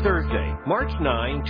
Thursday, March 9,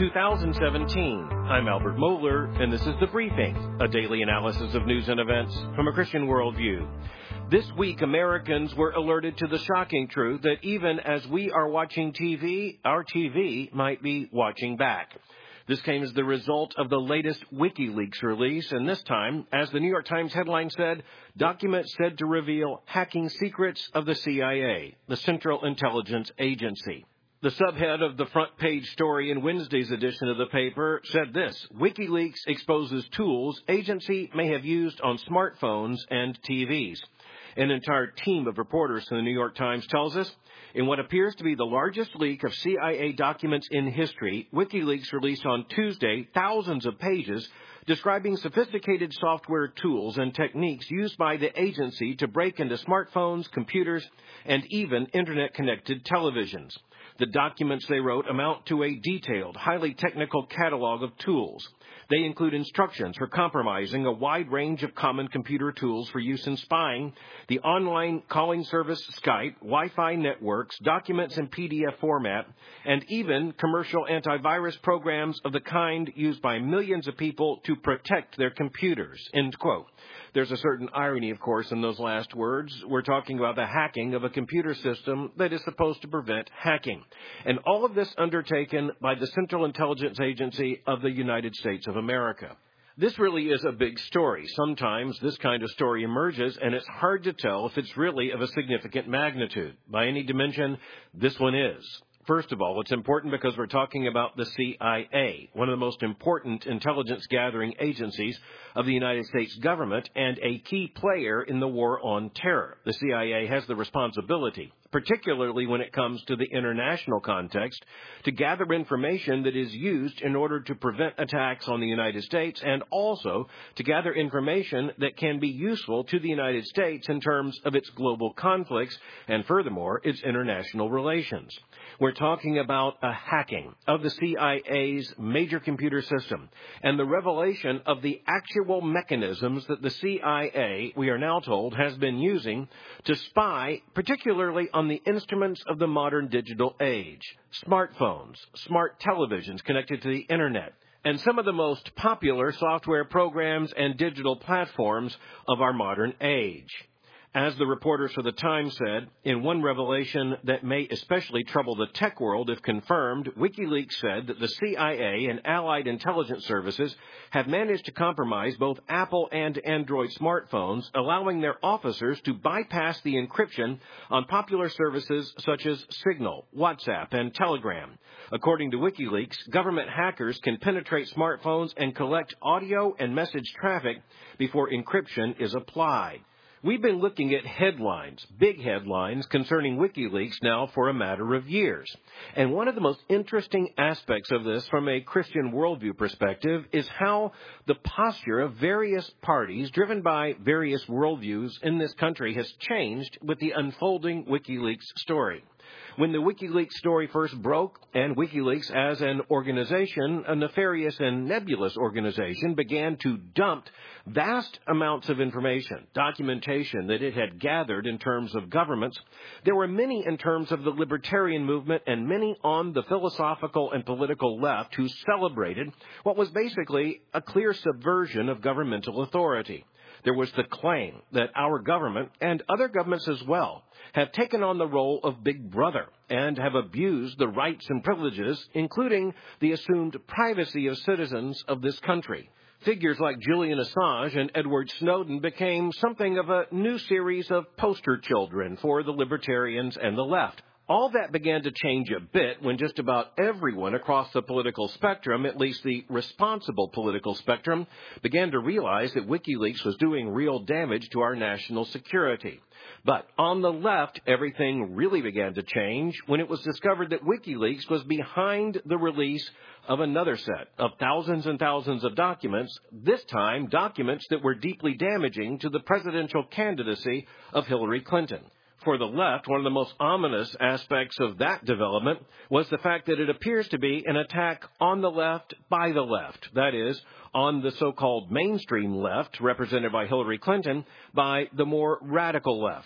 2017. I'm Albert Mohler, and this is The Briefing, a daily analysis of news and events from a Christian worldview. This week, Americans were alerted to the shocking truth that even as we are watching TV, our TV might be watching back. This came as the result of the latest WikiLeaks release, and this time, as the New York Times headline said, documents said to reveal hacking secrets of the CIA, the Central Intelligence Agency. The subhead of the front page story in Wednesday's edition of the paper said this: WikiLeaks exposes tools agency may have used on smartphones and TVs. An entire team of reporters from the New York Times tells us, in what appears to be the largest leak of CIA documents in history, WikiLeaks released on Tuesday thousands of pages describing sophisticated software tools and techniques used by the agency to break into smartphones, computers, and even Internet-connected televisions. The documents they wrote amount to a detailed, highly technical catalog of tools. They include instructions for compromising a wide range of common computer tools for use in spying, the online calling service Skype, Wi-Fi networks, documents in PDF format, and even commercial antivirus programs of the kind used by millions of people to protect their computers, end quote. There's a certain irony, of course, in those last words. We're talking about the hacking of a computer system that is supposed to prevent hacking. And all of this undertaken by the Central Intelligence Agency of the United States of America. This really is a big story. Sometimes this kind of story emerges, and it's hard to tell if it's really of a significant magnitude. By any dimension, this one is. First of all, it's important because we're talking about the CIA, one of the most important intelligence gathering agencies of the United States government and a key player in the war on terror. The CIA has the responsibility, particularly when it comes to the international context, to gather information that is used in order to prevent attacks on the United States and also to gather information that can be useful to the United States in terms of its global conflicts and, furthermore, its international relations. We're talking about a hacking of the CIA's major computer system and the revelation of the actual mechanisms that the CIA, we are now told, has been using to spy, particularly on the instruments of the modern digital age, smartphones, smart televisions connected to the Internet, and some of the most popular software programs and digital platforms of our modern age. As the reporters for the Times said, in one revelation that may especially trouble the tech world if confirmed, WikiLeaks said that the CIA and allied intelligence services have managed to compromise both Apple and Android smartphones, allowing their officers to bypass the encryption on popular services such as Signal, WhatsApp, and Telegram. According to WikiLeaks, government hackers can penetrate smartphones and collect audio and message traffic before encryption is applied. We've been looking at headlines, big headlines, concerning WikiLeaks now for a matter of years. And one of the most interesting aspects of this from a Christian worldview perspective is how the posture of various parties driven by various worldviews in this country has changed with the unfolding WikiLeaks story. When the WikiLeaks story first broke, and WikiLeaks as an organization, a nefarious and nebulous organization, began to dump vast amounts of information, documentation that it had gathered in terms of governments, there were many in terms of the libertarian movement and many on the philosophical and political left who celebrated what was basically a clear subversion of governmental authority. There was the claim that our government, and other governments as well, have taken on the role of Big Brother and have abused the rights and privileges, including the assumed privacy of citizens of this country. Figures like Julian Assange and Edward Snowden became something of a new series of poster children for the libertarians and the left. All that began to change a bit when just about everyone across the political spectrum, at least the responsible political spectrum, began to realize that WikiLeaks was doing real damage to our national security. But on the left, everything really began to change when it was discovered that WikiLeaks was behind the release of another set of thousands and thousands of documents, this time documents that were deeply damaging to the presidential candidacy of Hillary Clinton. For the left, one of the most ominous aspects of that development was the fact that it appears to be an attack on the left by the left. That is, on the so-called mainstream left, represented by Hillary Clinton, by the more radical left.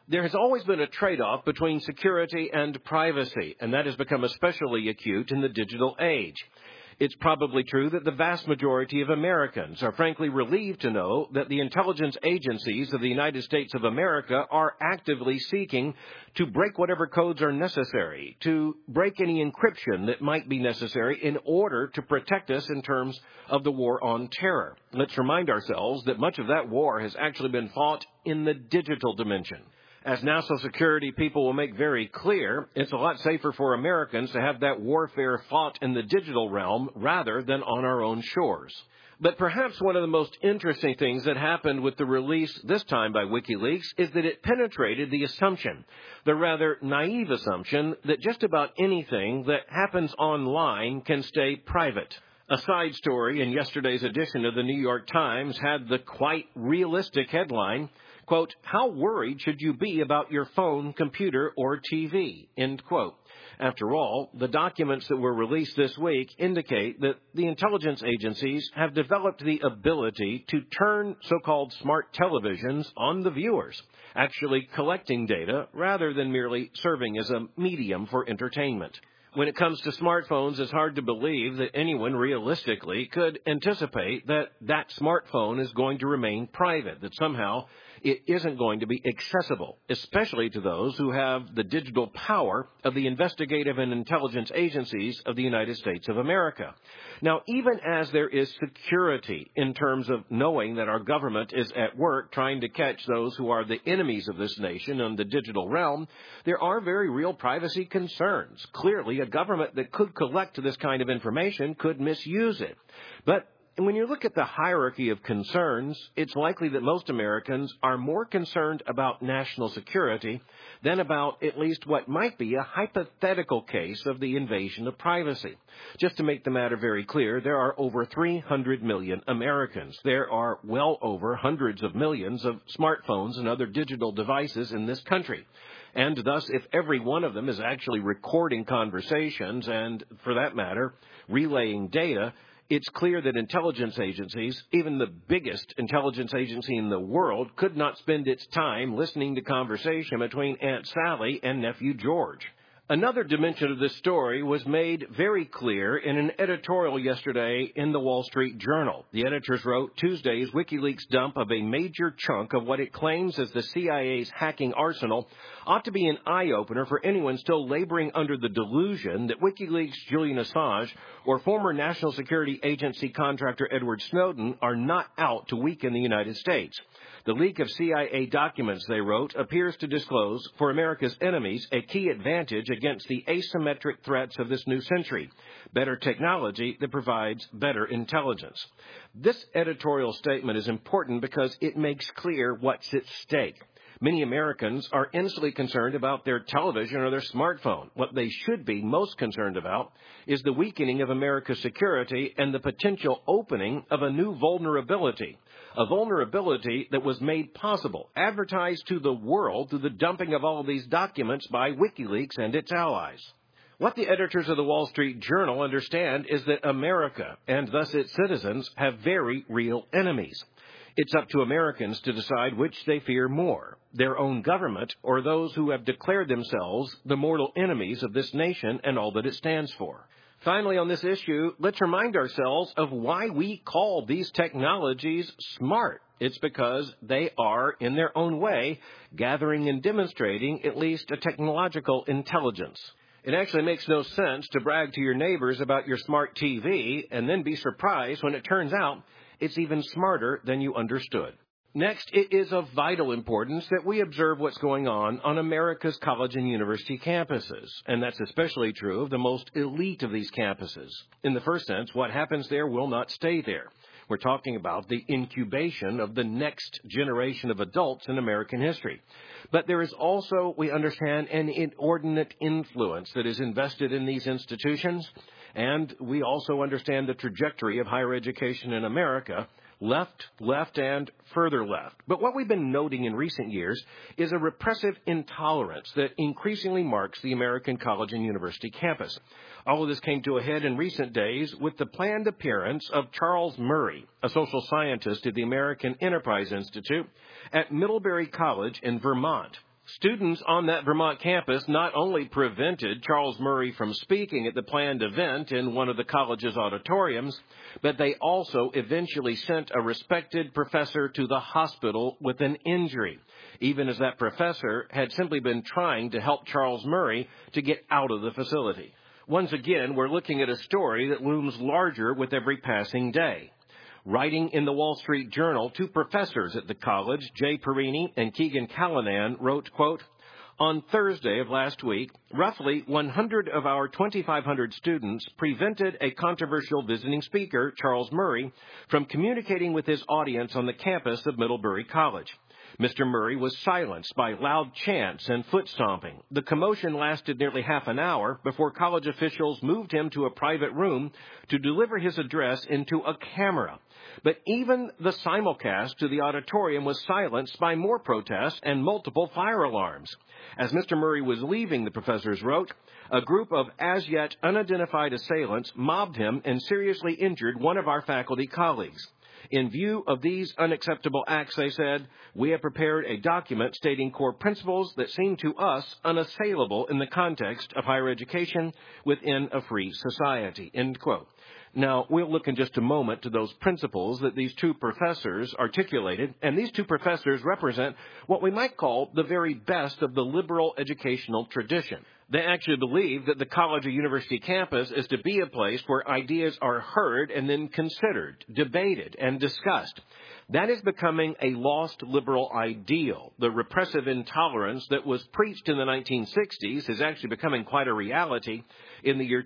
There has always been a trade-off between security and privacy, and that has become especially acute in the digital age. It's probably true that the vast majority of Americans are frankly relieved to know that the intelligence agencies of the United States of America are actively seeking to break whatever codes are necessary, to break any encryption that might be necessary in order to protect us in terms of the war on terror. Let's remind ourselves that much of that war has actually been fought in the digital dimension. As national security people will make very clear, it's a lot safer for Americans to have that warfare fought in the digital realm rather than on our own shores. But perhaps one of the most interesting things that happened with the release this time by WikiLeaks is that it penetrated the assumption, the rather naive assumption, that just about anything that happens online can stay private. A side story in yesterday's edition of the New York Times had the quite realistic headline, quote, "How worried should you be about your phone, computer, or TV?" End quote. After all, the documents that were released this week indicate that the intelligence agencies have developed the ability to turn so-called smart televisions on the viewers, actually collecting data rather than merely serving as a medium for entertainment. When it comes to smartphones, it's hard to believe that anyone realistically could anticipate that that smartphone is going to remain private, that somehow it isn't going to be accessible, especially to those who have the digital power of the investigative and intelligence agencies of the United States of America. Now, even as there is security in terms of knowing that our government is at work trying to catch those who are the enemies of this nation in the digital realm, there are very real privacy concerns. Clearly, a government that could collect this kind of information could misuse it. But when you look at the hierarchy of concerns, it's likely that most Americans are more concerned about national security than about at least what might be a hypothetical case of the invasion of privacy. Just to make the matter very clear, there are over 300 million Americans. There are well over hundreds of millions of smartphones and other digital devices in this country. And thus, if every one of them is actually recording conversations and, for that matter, relaying data, it's clear that intelligence agencies, even the biggest intelligence agency in the world, could not spend its time listening to conversation between Aunt Sally and Nephew George. Another dimension of this story was made very clear in an editorial yesterday in the Wall Street Journal. The editors wrote, Tuesday's WikiLeaks dump of a major chunk of what it claims is the CIA's hacking arsenal ought to be an eye-opener for anyone still laboring under the delusion that WikiLeaks' Julian Assange or former National Security Agency contractor Edward Snowden are not out to weaken the United States. The leak of CIA documents, they wrote, appears to disclose for America's enemies a key advantage against the asymmetric threats of this new century, better technology that provides better intelligence. This editorial statement is important because it makes clear what's at stake. Many Americans are instantly concerned about their television or their smartphone. What they should be most concerned about is the weakening of America's security and the potential opening of a new vulnerability, a vulnerability that was made possible, advertised to the world through the dumping of all of these documents by WikiLeaks and its allies. What the editors of the Wall Street Journal understand is that America, and thus its citizens, have very real enemies. It's up to Americans to decide which they fear more, their own government or those who have declared themselves the mortal enemies of this nation and all that it stands for. Finally, on this issue, let's remind ourselves of why we call these technologies smart. It's because they are, in their own way, gathering and demonstrating at least a technological intelligence. It actually makes no sense to brag to your neighbors about your smart TV and then be surprised when it turns out it's even smarter than you understood. Next, it is of vital importance that we observe what's going on America's college and university campuses, and that's especially true of the most elite of these campuses. In the first sense, what happens there will not stay there. We're talking about the incubation of the next generation of adults in American history. But there is also, we understand, an inordinate influence that is invested in these institutions, and we also understand the trajectory of higher education in America, left, and further left. But what we've been noting in recent years is a repressive intolerance that increasingly marks the American college and university campus. All of this came to a head in recent days with the planned appearance of Charles Murray, a social scientist at the American Enterprise Institute, at Middlebury College in Vermont. Students on that Vermont campus not only prevented Charles Murray from speaking at the planned event in one of the college's auditoriums, but they also eventually sent a respected professor to the hospital with an injury, even as that professor had simply been trying to help Charles Murray to get out of the facility. Once again, we're looking at a story that looms larger with every passing day. Writing in the Wall Street Journal, two professors at the college, Jay Perini and Keegan Callanan, wrote, quote, "On Thursday of last week, roughly 100 of our 2,500 students prevented a controversial visiting speaker, Charles Murray, from communicating with his audience on the campus of Middlebury College. Mr. Murray was silenced by loud chants and foot stomping. The commotion lasted nearly half an hour before college officials moved him to a private room to deliver his address into a camera. But even the simulcast to the auditorium was silenced by more protests and multiple fire alarms. As Mr. Murray was leaving," the professors wrote, "a group of as-yet unidentified assailants mobbed him and seriously injured one of our faculty colleagues. In view of these unacceptable acts," they said, "we have prepared a document stating core principles that seem to us unassailable in the context of higher education within a free society." End quote. Now, we'll look in just a moment to those principles that these two professors articulated, and these two professors represent what we might call the very best of the liberal educational tradition. They actually believe that the college or university campus is to be a place where ideas are heard and then considered, debated, and discussed. That is becoming a lost liberal ideal. The repressive intolerance that was preached in the 1960s is actually becoming quite a reality in the year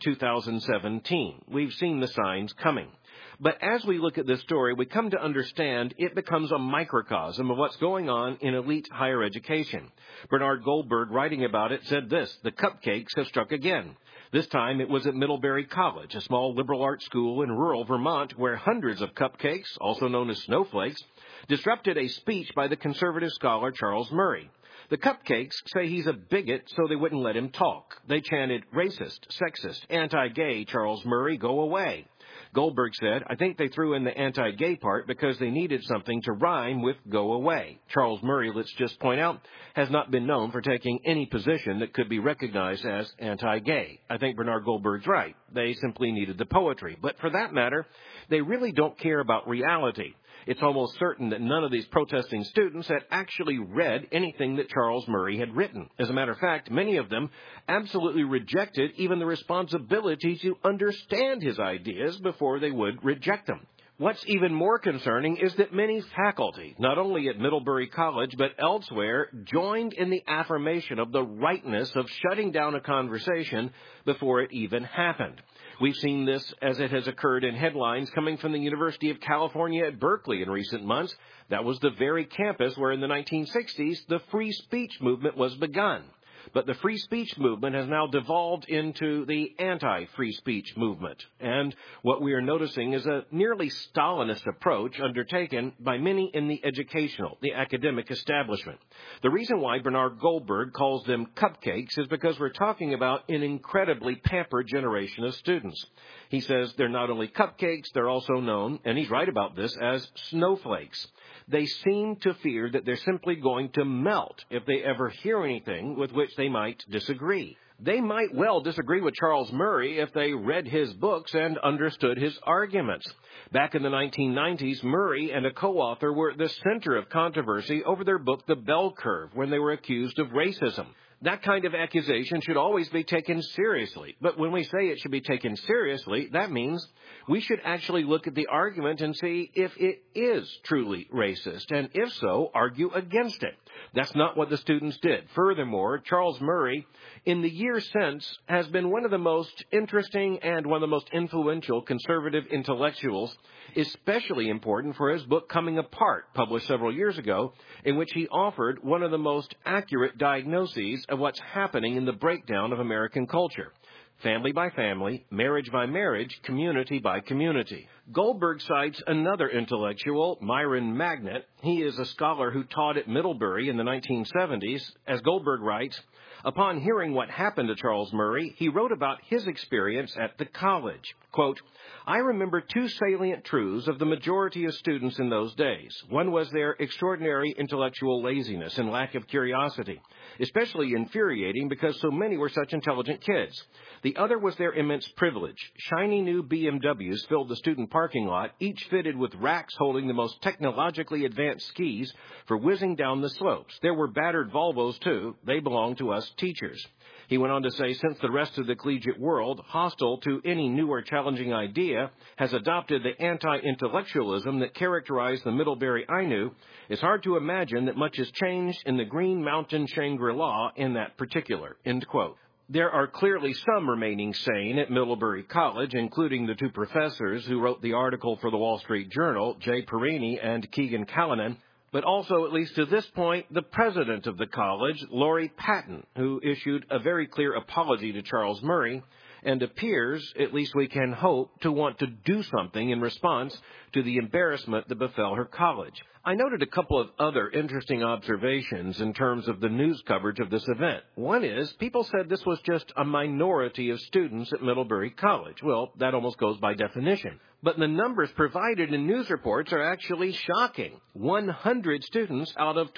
2017. We've seen the signs coming. But as we look at this story, we come to understand it becomes a microcosm of what's going on in elite higher education. Bernard Goldberg, writing about it, said this: "The cupcakes have struck again. This time it was at Middlebury College, a small liberal arts school in rural Vermont, where hundreds of cupcakes, also known as snowflakes, disrupted a speech by the conservative scholar Charles Murray. The cupcakes say he's a bigot, so they wouldn't let him talk. They chanted, 'Racist, sexist, anti-gay, Charles Murray, go away.' Goldberg said, 'I think they threw in the anti-gay part because they needed something to rhyme with go away.' Charles Murray, let's just point out, has not been known for taking any position that could be recognized as anti-gay. I think Bernard Goldberg's right. They simply needed the poetry. But for that matter, they really don't care about reality. It's almost certain that none of these protesting students had actually read anything that Charles Murray had written. As a matter of fact, many of them absolutely rejected even the responsibility to understand his ideas before they would reject them. What's even more concerning is that many faculty, not only at Middlebury College but elsewhere, joined in the affirmation of the rightness of shutting down a conversation before it even happened. We've seen this as it has occurred in headlines coming from the University of California at Berkeley in recent months. That was the very campus where in the 1960s the free speech movement was begun. But the free speech movement has now devolved into the anti-free speech movement. And what we are noticing is a nearly Stalinist approach undertaken by many in the educational, the academic establishment. The reason why Bernard Goldberg calls them cupcakes is because we're talking about an incredibly pampered generation of students. He says they're not only cupcakes, they're also known, and he's right about this, as snowflakes. They seem to fear that they're simply going to melt if they ever hear anything with which they might disagree. They might well disagree with Charles Murray if they read his books and understood his arguments. Back in the 1990s, Murray and a co-author were at the center of controversy over their book, The Bell Curve, when they were accused of racism. That kind of accusation should always be taken seriously. But when we say it should be taken seriously, that means we should actually look at the argument and see if it is truly racist, and if so, argue against it. That's not what the students did. Furthermore, Charles Murray, in the years since, has been one of the most interesting and one of the most influential conservative intellectuals, especially important for his book Coming Apart, published several years ago, in which he offered one of the most accurate diagnoses of what's happening in the breakdown of American culture. Family by family, marriage by marriage, community by community. Goldberg cites another intellectual, Myron Magnet. He is a scholar who taught at Middlebury in the 1970s. As Goldberg writes, upon hearing what happened to Charles Murray, he wrote about his experience at the college. Quote, I remember two salient truths of the majority of students in those days. One was their extraordinary intellectual laziness and lack of curiosity, especially infuriating because so many were such intelligent kids. The other was their immense privilege. Shiny new BMWs filled the student parking lot, each fitted with racks holding the most technologically advanced skis for whizzing down the slopes. There were battered Volvos, too. They belonged to us teachers. He went on to say, since the rest of the collegiate world, hostile to any new or challenging idea, has adopted the anti-intellectualism that characterized the Middlebury I knew, it's hard to imagine that much has changed in the Green Mountain Shangri-La in that particular. End quote. There are clearly some remaining sane at Middlebury College, including the two professors who wrote the article for the Wall Street Journal, Jay Perini and Keegan Callanan, but also, at least to this point, the president of the college, Laurie Patton, who issued a very clear apology to Charles Murray and appears, at least we can hope, to want to do something in response to the embarrassment that befell her college. I noted a couple of other interesting observations in terms of the news coverage of this event. One is, people said this was just a minority of students at Middlebury College. Well, that almost goes by definition. But the numbers provided in news reports are actually shocking. 100 students out of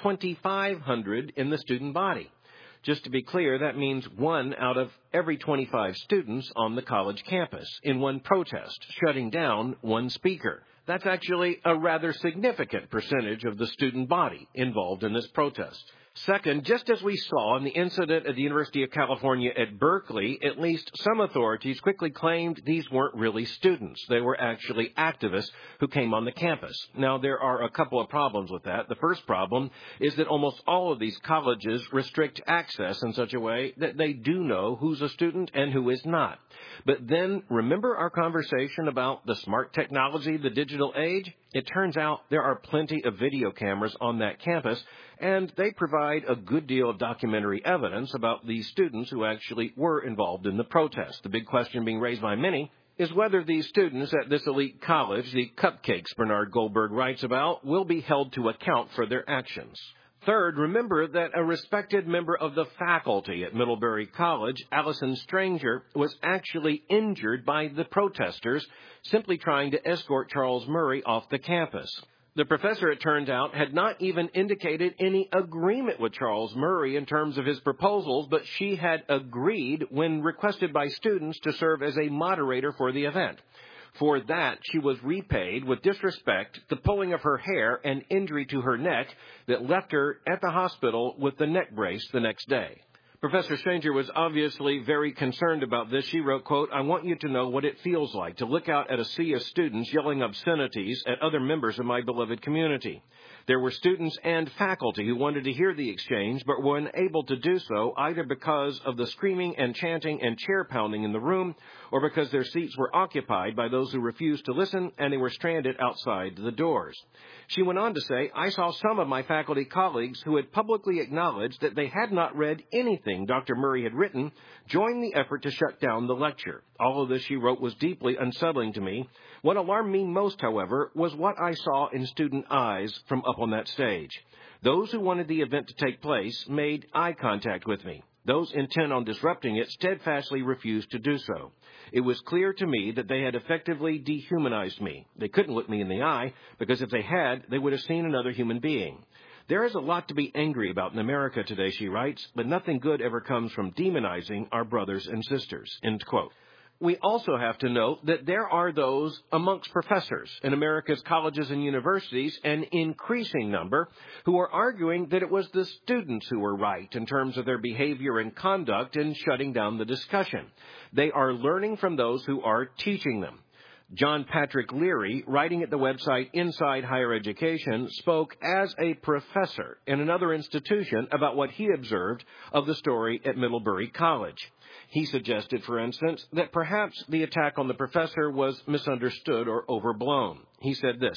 2,500 in the student body. Just to be clear, that means 1 out of every 25 students on the college campus in one protest, shutting down one speaker. That's actually a rather significant percentage of the student body involved in this protest. Second, just as we saw in the incident at the University of California at Berkeley, at least some authorities quickly claimed these weren't really students. They were actually activists who came on the campus. Now, there are a couple of problems with that. The first problem is that almost all of these colleges restrict access in such a way that they do know who's a student and who is not. But then, remember our conversation about the smart technology, the digital age? It turns out there are plenty of video cameras on that campus, and they provide a good deal of documentary evidence about these students who actually were involved in the protest. The big question being raised by many is whether these students at this elite college, the cupcakes Bernard Goldberg writes about, will be held to account for their actions. Third, remember that a respected member of the faculty at Middlebury College, Allison Stranger, was actually injured by the protesters simply trying to escort Charles Murray off the campus. The professor, it turned out, had not even indicated any agreement with Charles Murray in terms of his proposals, but she had agreed when requested by students to serve as a moderator for the event. For that, she was repaid with disrespect, the pulling of her hair, and injury to her neck that left her at the hospital with the neck brace the next day. Professor Stranger was obviously very concerned about this. She wrote, quote, I want you to know what it feels like to look out at a sea of students yelling obscenities at other members of my beloved community. There were students and faculty who wanted to hear the exchange but were unable to do so either because of the screaming and chanting and chair pounding in the room or because their seats were occupied by those who refused to listen and they were stranded outside the doors. She went on to say, I saw some of my faculty colleagues who had publicly acknowledged that they had not read anything Dr. Murray had written join the effort to shut down the lecture. All of this, she wrote, was deeply unsettling to me. What alarmed me most, however, was what I saw in student eyes from up on that stage. Those who wanted the event to take place made eye contact with me. Those intent on disrupting it steadfastly refused to do so. It was clear to me that they had effectively dehumanized me. They couldn't look me in the eye, because if they had, they would have seen another human being. There is a lot to be angry about in America today, she writes, but nothing good ever comes from demonizing our brothers and sisters. End quote. We also have to note that there are those amongst professors in America's colleges and universities, an increasing number, who are arguing that it was the students who were right in terms of their behavior and conduct in shutting down the discussion. They are learning from those who are teaching them. John Patrick Leary, writing at the website Inside Higher Education, spoke as a professor in another institution about what he observed of the story at Middlebury College. He suggested, for instance, that perhaps the attack on the professor was misunderstood or overblown. He said this,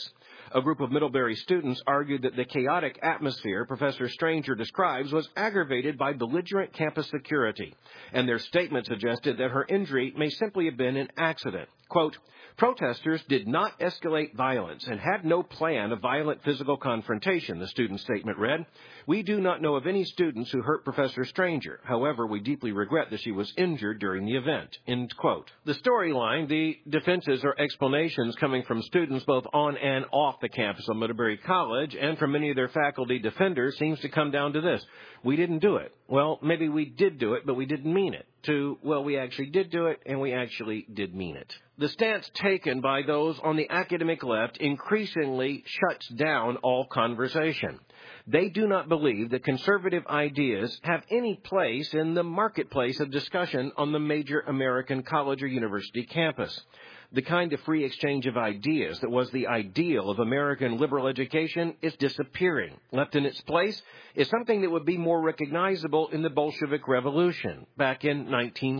A group of Middlebury students argued that the chaotic atmosphere Professor Stranger describes was aggravated by belligerent campus security, and their statement suggested that her injury may simply have been an accident. Quote, protesters did not escalate violence and had no plan of violent physical confrontation, the student statement read. We do not know of any students who hurt Professor Stranger. However, we deeply regret that she was injured during the event. End quote. The storyline, the defenses or explanations coming from students both on and off the campus of Middlebury College and from many of their faculty defenders seems to come down to this. We didn't do it. Well, maybe we did do it, but we didn't mean it. To, well, we actually did do it, and we actually did mean it. The stance taken by those on the academic left increasingly shuts down all conversation. They do not believe that conservative ideas have any place in the marketplace of discussion on the major American college or university campus. The kind of free exchange of ideas that was the ideal of American liberal education is disappearing. Left in its place is something that would be more recognizable in the Bolshevik Revolution back in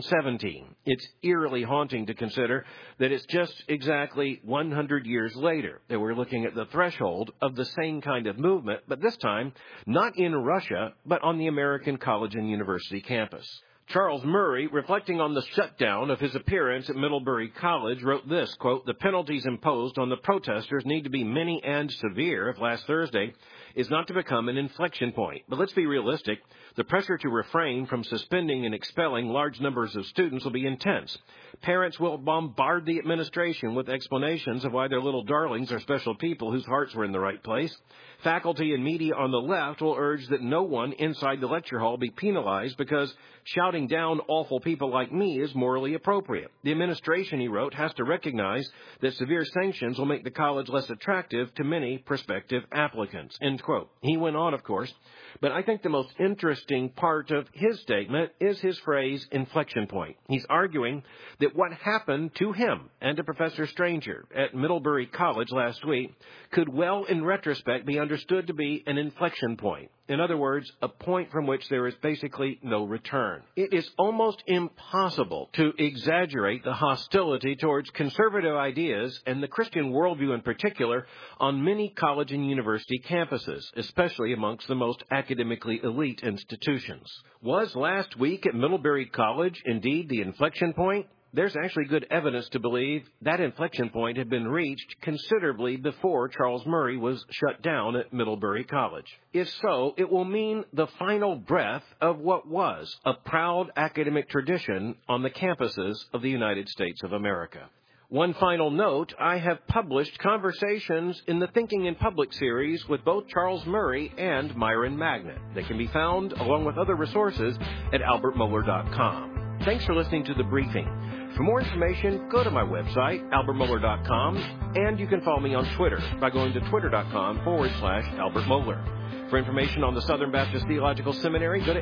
1917. It's eerily haunting to consider that it's just exactly 100 years later that we're looking at the threshold of the same kind of movement, but this time not in Russia, but on the American college and university campus. Charles Murray, reflecting on the shutdown of his appearance at Middlebury College, wrote this, quote, the penalties imposed on the protesters need to be many and severe if last Thursday is not to become an inflection point. But let's be realistic. The pressure to refrain from suspending and expelling large numbers of students will be intense. Parents will bombard the administration with explanations of why their little darlings are special people whose hearts were in the right place. Faculty and media on the left will urge that no one inside the lecture hall be penalized because shouting down awful people like me is morally appropriate. The administration, he wrote, has to recognize that severe sanctions will make the college less attractive to many prospective applicants. End quote. He went on, of course, but I think the most interesting part of his statement is his phrase, inflection point. He's arguing that what happened to him and to Professor Stranger at Middlebury College last week could well, in retrospect, be understood to be an inflection point. In other words, a point from which there is basically no return. It is almost impossible to exaggerate the hostility towards conservative ideas and the Christian worldview in particular on many college and university campuses, especially amongst the most academically elite institutions. Was last week at Middlebury College indeed the inflection point? There's actually good evidence to believe that inflection point had been reached considerably before Charles Murray was shut down at Middlebury College. If so, it will mean the final breath of what was a proud academic tradition on the campuses of the United States of America. One final note, I have published conversations in the Thinking in Public series with both Charles Murray and Myron Magnet. They can be found, along with other resources, at albertmohler.com. Thanks for listening to The Briefing. For more information, go to my website, albertmohler.com, and you can follow me on Twitter by going to twitter.com/Albert Mohler. For information on the Southern Baptist Theological Seminary, go to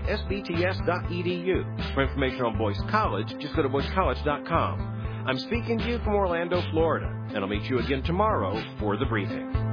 sbts.edu. For information on Boyce College, just go to boycecollege.com. I'm speaking to you from Orlando, Florida, and I'll meet you again tomorrow for The Briefing.